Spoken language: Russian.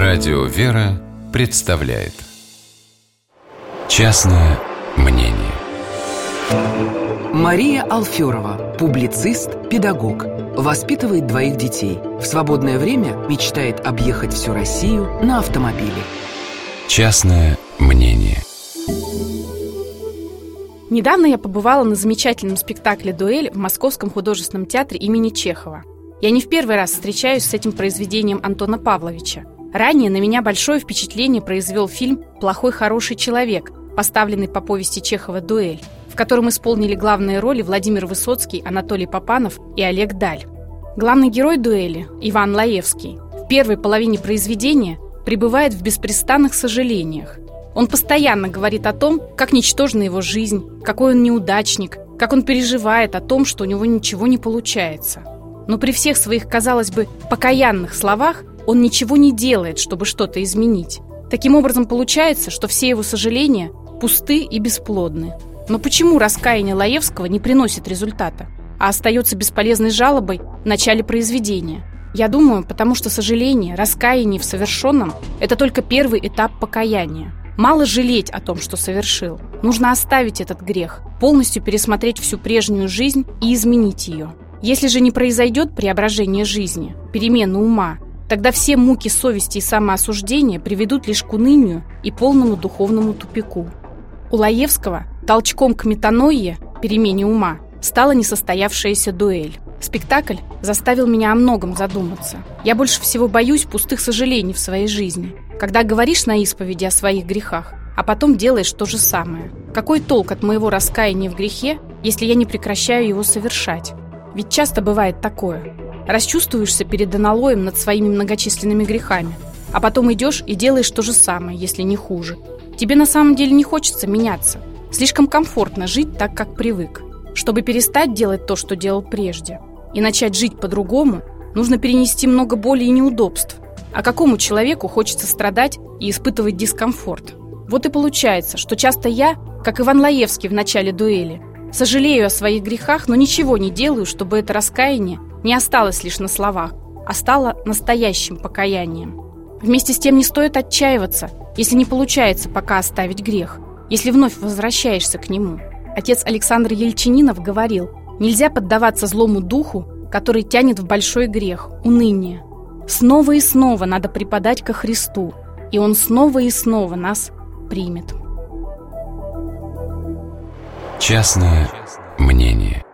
Радио «Вера» представляет «Частное мнение». Мария Алферова, публицист, педагог. Воспитывает 2 детей. В свободное время мечтает объехать всю Россию на автомобиле. «Частное мнение». Недавно я побывала на замечательном спектакле «Дуэль» в Московском художественном театре имени Чехова. Я не в первый раз встречаюсь с этим произведением Антона Павловича. Ранее на меня большое впечатление произвел фильм «Плохой хороший человек», поставленный по повести Чехова «Дуэль», в котором исполнили главные роли Владимир Высоцкий, Анатолий Папанов и Олег Даль. Главный герой «Дуэли» Иван Лаевский в первой половине произведения пребывает в беспрестанных сожалениях. Он постоянно говорит о том, как ничтожна его жизнь, какой он неудачник, как он переживает о том, что у него ничего не получается. Но при всех своих, казалось бы, покаянных словах он ничего не делает, чтобы что-то изменить. Таким образом, получается, что все его сожаления пусты и бесплодны. Но почему раскаяние Лаевского не приносит результата, а остается бесполезной жалобой в начале произведения? Я думаю, потому что сожаление, раскаяние в совершенном – это только первый этап покаяния. Мало жалеть о том, что совершил. Нужно оставить этот грех, полностью пересмотреть всю прежнюю жизнь и изменить ее. Если же не произойдет преображение жизни, перемена ума, тогда все муки совести и самоосуждения приведут лишь к унынию и полному духовному тупику. У Лаевского толчком к метаноие, перемене ума, стала несостоявшаяся дуэль. Спектакль заставил меня о многом задуматься. Я больше всего боюсь пустых сожалений в своей жизни. Когда говоришь на исповеди о своих грехах, а потом делаешь то же самое. Какой толк от моего раскаяния в грехе, если я не прекращаю его совершать? Ведь часто бывает такое. Расчувствуешься перед аналоем над своими многочисленными грехами, а потом идешь и делаешь то же самое, если не хуже. Тебе на самом деле не хочется меняться. Слишком комфортно жить так, как привык. Чтобы перестать делать то, что делал прежде, и начать жить по-другому, нужно перенести много боли и неудобств. А какому человеку хочется страдать и испытывать дискомфорт? Вот и получается, что часто я, как Иван Лаевский в начале «Дуэли», сожалею о своих грехах, но ничего не делаю, чтобы это раскаяние не осталось лишь на словах, а стало настоящим покаянием. Вместе с тем не стоит отчаиваться, если не получается пока оставить грех, если вновь возвращаешься к нему. Отец Александр Ельчининов говорил: нельзя поддаваться злому духу, который тянет в большой грех, уныние. Снова и снова надо припадать ко Христу, и Он снова и снова нас примет. Частное мнение.